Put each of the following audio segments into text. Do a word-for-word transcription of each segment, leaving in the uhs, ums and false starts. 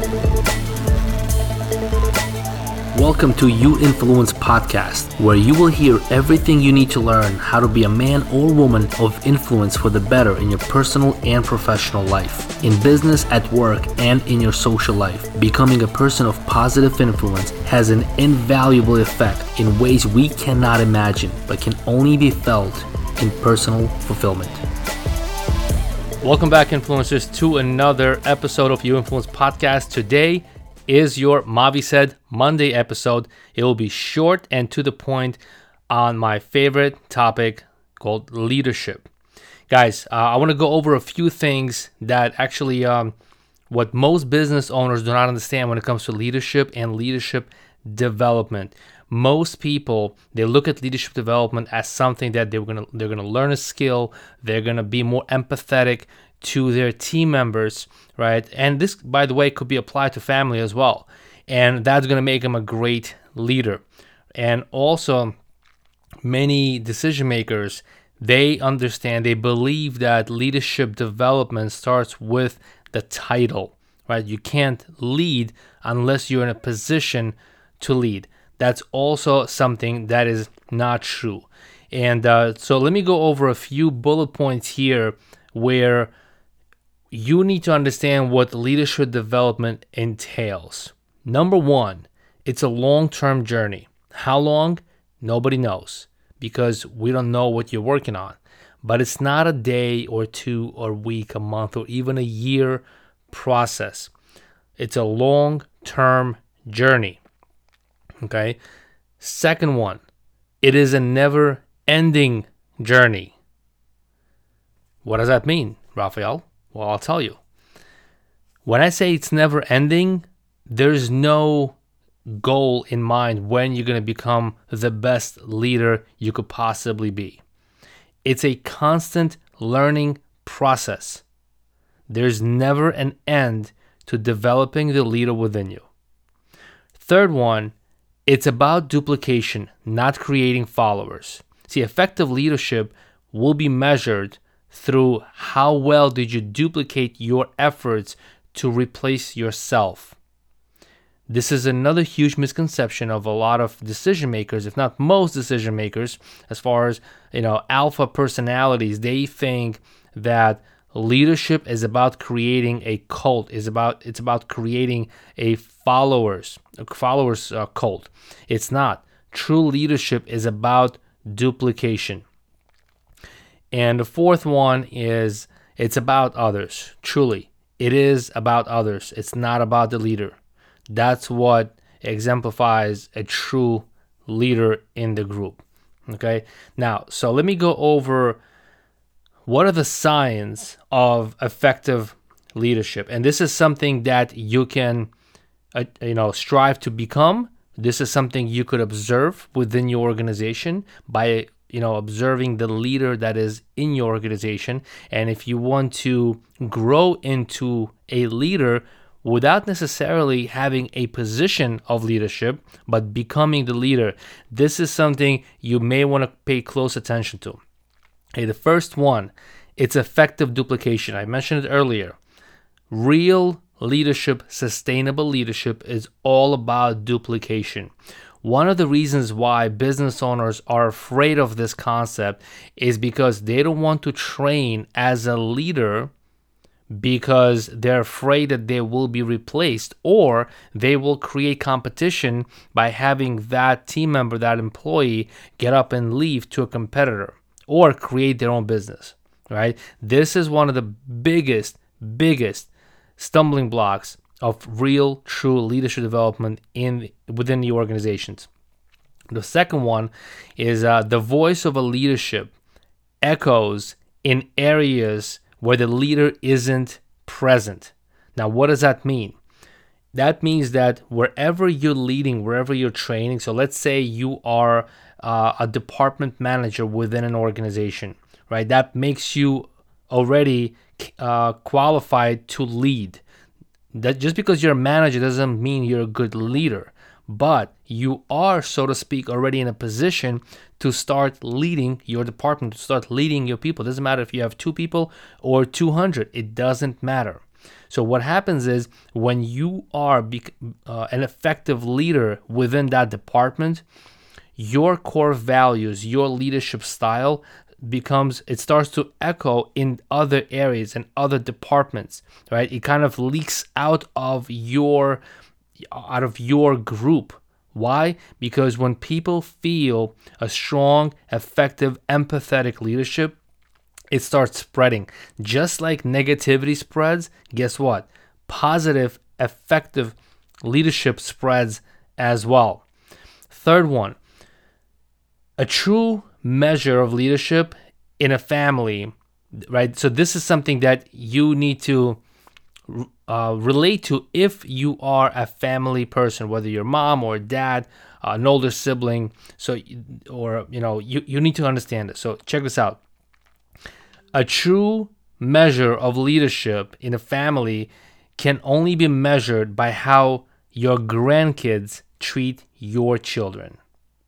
Welcome to You Influence Podcast, where you will hear everything you need to learn how to be a man or woman of influence for the better in your personal and professional life, in business, at work, and in your social life. Becoming a person of positive influence has an invaluable effect in ways we cannot imagine, but can only be felt in personal fulfillment. Welcome back, influencers, to another episode of You Influence Podcast. Today is your Mavi Said Monday episode. It will be short and to the point on my favorite topic called leadership. Guys, uh, I want to go over a few things that actually um, what most business owners do not understand when it comes to leadership and leadership development. Most people, they look at leadership development as something that they're gonna they're gonna learn a skill. They're gonna be more empathetic to their team members, right? And this, by the way, could be applied to family as well. And that's going to make them a great leader. And also, many decision makers, they understand, they believe that leadership development starts with the title, right? You can't lead unless you're in a position to lead. That's also something that is not true. And uh, so let me go over a few bullet points here where you need to understand what leadership development entails. Number one, it's a long-term journey. How long? Nobody knows, because we don't know what you're working on. But it's not a day or two or week, a month, or even a year process. It's a long-term journey. Okay? Second one, it is a never-ending journey. What does that mean, Raphael? Well, I'll tell you. When I say it's never ending, there's no goal in mind when you're going to become the best leader you could possibly be. It's a constant learning process. There's never an end to developing the leader within you. Third one, it's about duplication, not creating followers. See, effective leadership will be measured through how well did you duplicate your efforts to replace yourself. This is another huge misconception of a lot of decision makers, if not most decision makers, as far as, you know, alpha personalities. They think that leadership is about creating a cult, is about it's about creating a followers, a followers uh, cult. It's not. True leadership is about duplication. And the fourth one is it's about others. Truly, it is about others. It's not about the leader. That's what exemplifies a true leader in the group. Okay? Now, so let me go over what are the signs of effective leadership. And this is something that you can uh, you know, strive to become. This is something you could observe within your organization by you know, observing the leader that is in your organization. And if you want to grow into a leader without necessarily having a position of leadership, but becoming the leader, this is something you may want to pay close attention to. Okay, the first one, it's effective duplication. I mentioned it earlier. Real leadership, sustainable leadership is all about duplication. One of the reasons why business owners are afraid of this concept is because they don't want to train as a leader because they're afraid that they will be replaced, or they will create competition by having that team member, that employee, get up and leave to a competitor or create their own business, right? This is one of the biggest, biggest stumbling blocks of real, true leadership development in within the organizations. The second one is uh, the voice of a leadership echoes in areas where the leader isn't present. Now, what does that mean? That means that wherever you're leading, wherever you're training, so let's say you are uh, a department manager within an organization, right? That makes you already uh, qualified to lead. That just because you're a manager doesn't mean you're a good leader, but you are, so to speak, already in a position to start leading your department, to start leading your people. It doesn't matter if you have two people or two hundred. It doesn't matter. So what happens is when you are bec- uh, an effective leader within that department, your core values, your leadership style becomes, it starts to echo in other areas and other departments, right? It kind of leaks out of your out of your group. Why? Because when people feel a strong, effective, empathetic leadership, it starts spreading. Just like negativity spreads, guess what? Positive, effective leadership spreads as well. Third one, a true measure of leadership in a family, right? So this is something that you need to uh, relate to if you are a family person, whether you're mom or dad, uh, an older sibling. So, or you know, you you need to understand it. So check this out. A true measure of leadership in a family can only be measured by how your grandkids treat your children.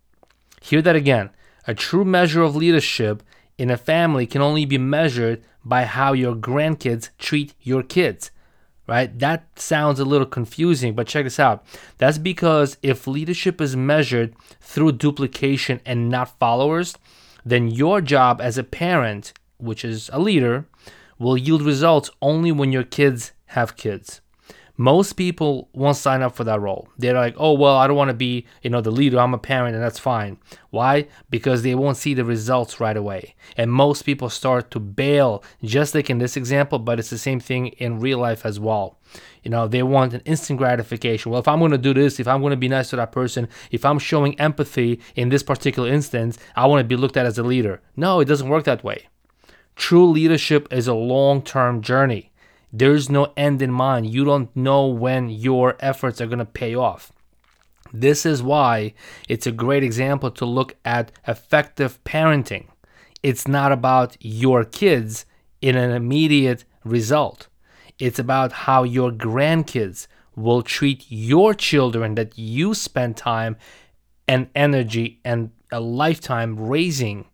Hear that again. A true measure of leadership in a family can only be measured by how your grandkids treat your kids, right? That sounds a little confusing, but check this out. That's because if leadership is measured through duplication and not followers, then your job as a parent, which is a leader, will yield results only when your kids have kids. Most people won't sign up for that role. They're like, oh, well, I don't want to be, you know, the leader. I'm a parent and that's fine. Why? Because they won't see the results right away. And most people start to bail, just like in this example, but it's the same thing in real life as well. You know, they want an instant gratification. Well, if I'm going to do this, if I'm going to be nice to that person, if I'm showing empathy in this particular instance, I want to be looked at as a leader. No, it doesn't work that way. True leadership is a long-term journey. There's no end in mind. You don't know when your efforts are going to pay off. This is why it's a great example to look at effective parenting. It's not about your kids in an immediate result. It's about how your grandkids will treat your children that you spend time and energy and a lifetime raising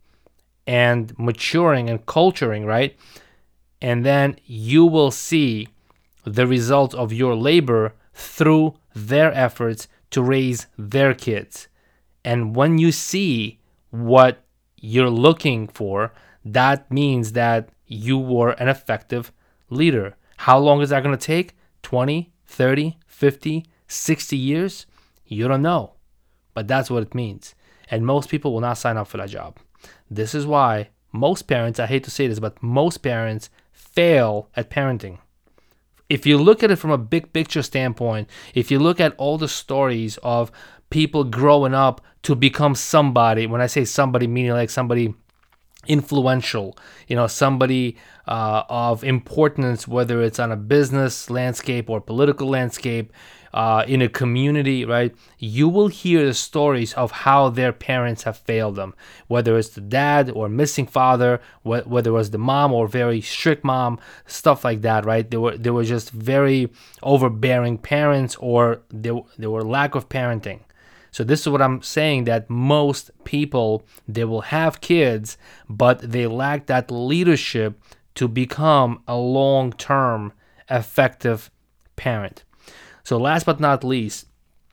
and maturing and culturing, right? And then you will see the result of your labor through their efforts to raise their kids. And when you see what you're looking for, that means that you were an effective leader. How long is that going to take? twenty, thirty, fifty, sixty years? You don't know. But that's what it means. And most people will not sign up for that job. This is why most parents, I hate to say this, but most parents fail at parenting. If you look at it from a big picture standpoint, if you look at all the stories of people growing up to become somebody, when I say somebody, meaning like somebody influential, you know, somebody uh, of importance, whether it's on a business landscape or political landscape, uh, in a community, right? You will hear the stories of how their parents have failed them, whether it's the dad or missing father, wh- whether it was the mom or very strict mom, stuff like that, right? They were they were just very overbearing parents, or they, they were lack of parenting. So this is what I'm saying, that most people, they will have kids, but they lack that leadership to become a long-term effective parent. So last but not least,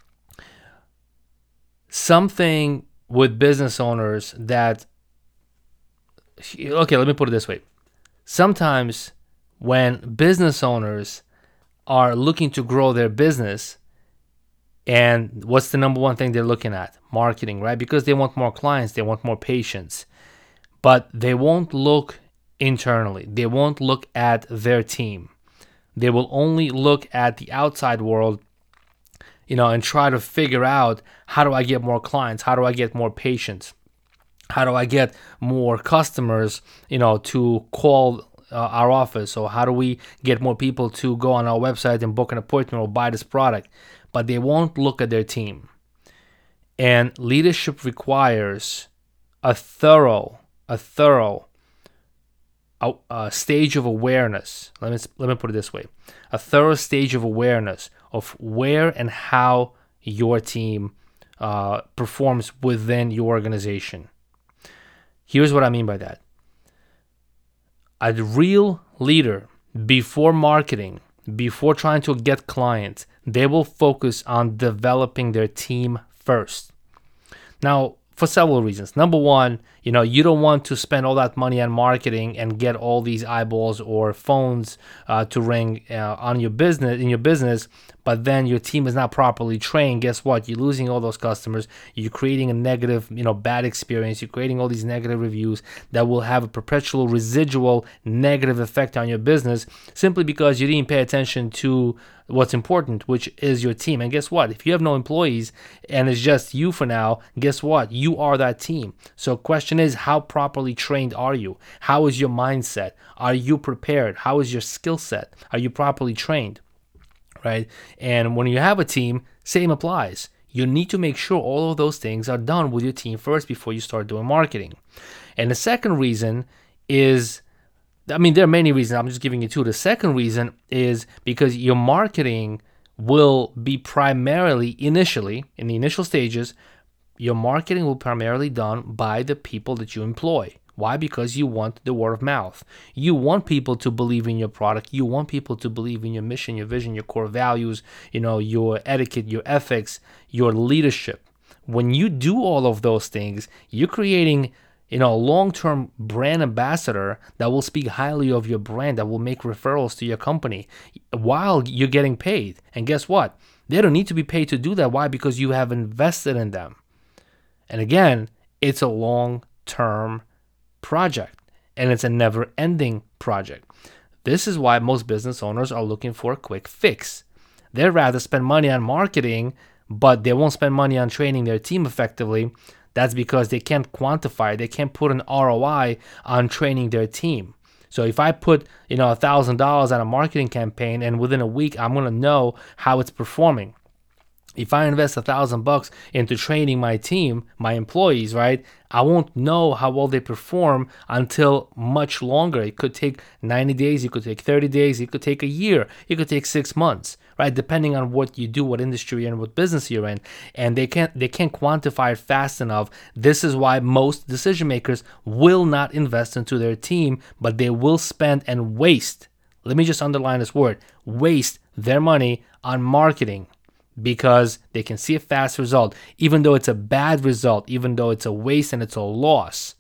something with business owners that, okay, let me put it this way. Sometimes when business owners are looking to grow their business, and what's the number one thing they're looking at? Marketing, right? Because they want more clients, they want more patients. But they won't look internally. They won't look at their team. They will only look at the outside world, you know, and try to figure out, how do I get more clients? How do I get more patients? How do I get more customers, you know, to call uh, our office? Or how do we get more people to go on our website and book an appointment or buy this product? But they won't look at their team. And leadership requires a thorough, a thorough a, a stage of awareness. Let me let me put it this way: a thorough stage of awareness of where and how your team uh, performs within your organization. Here's what I mean by that: a real leader, before marketing, before trying to get clients, they will focus on developing their team first. Now, for several reasons. Number one, you know, you don't want to spend all that money on marketing and get all these eyeballs or phones uh, to ring uh, on your business in your business, but then your team is not properly trained. Guess what? You're losing all those customers. You're creating a negative, you know, bad experience. You're creating all these negative reviews that will have a perpetual residual negative effect on your business simply because you didn't pay attention to what's important, which is your team. And guess what? If you have no employees and it's just you for now, guess what? You are that team. So question is, how properly trained are you? How is your mindset? Are you prepared? How is your skill set? Are you properly trained? Right? And when you have a team, same applies. You need to make sure all of those things are done with your team first before you start doing marketing. And the second reason is, I mean, there are many reasons. I'm just giving you two. The second reason is because your marketing will be primarily, initially, in the initial stages, your marketing will primarily done by the people that you employ. Why? Because you want the word of mouth. You want people to believe in your product. You want people to believe in your mission, your vision, your core values, you know, your etiquette, your ethics, your leadership. When you do all of those things, you're creating, you know, a long-term brand ambassador that will speak highly of your brand, that will make referrals to your company while you're getting paid. And guess what? They don't need to be paid to do that. Why? Because you have invested in them. And again, it's a long-term project, and it's a never-ending project. This is why most business owners are looking for a quick fix. They'd rather spend money on marketing, but they won't spend money on training their team effectively. That's because they can't quantify, they can't put an R O I on training their team. So if I put, you know, one thousand dollars on a marketing campaign and within a week I'm going to know how it's performing. If I invest a thousand bucks into training my team, my employees, right, I won't know how well they perform until much longer. It could take ninety days, it could take thirty days, it could take a year, it could take six months, right, depending on what you do, what industry and what business you're in. And they can't they can't quantify it fast enough. This is why most decision makers will not invest into their team, but they will spend and waste. Let me just underline this word: waste their money on marketing. Because they can see a fast result, even though it's a bad result, even though it's a waste and it's a loss.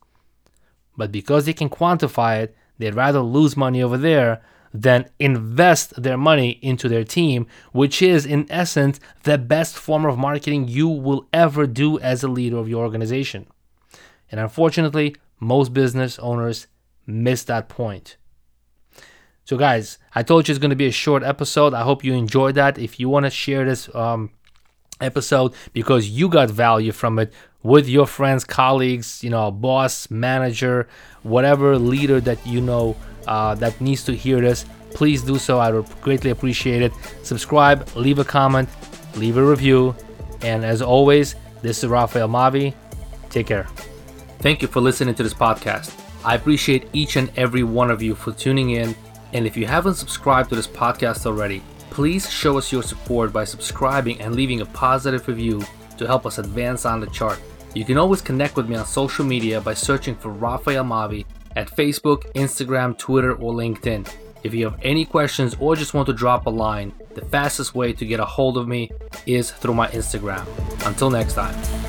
But because they can quantify it, they'd rather lose money over there than invest their money into their team, which is, in essence, the best form of marketing you will ever do as a leader of your organization. And unfortunately, most business owners miss that point. So guys, I told you it's going to be a short episode. I hope you enjoyed that. If you want to share this um, episode because you got value from it with your friends, colleagues, you know, boss, manager, whatever leader that you know uh, that needs to hear this, please do so. I would greatly appreciate it. Subscribe, leave a comment, leave a review. And as always, this is Rafael Mavi. Take care. Thank you for listening to this podcast. I appreciate each and every one of you for tuning in. And if you haven't subscribed to this podcast already, please show us your support by subscribing and leaving a positive review to help us advance on the chart. You can always connect with me on social media by searching for Rafael Mavi at Facebook, Instagram, Twitter, or LinkedIn. If you have any questions or just want to drop a line, the fastest way to get a hold of me is through my Instagram. Until next time.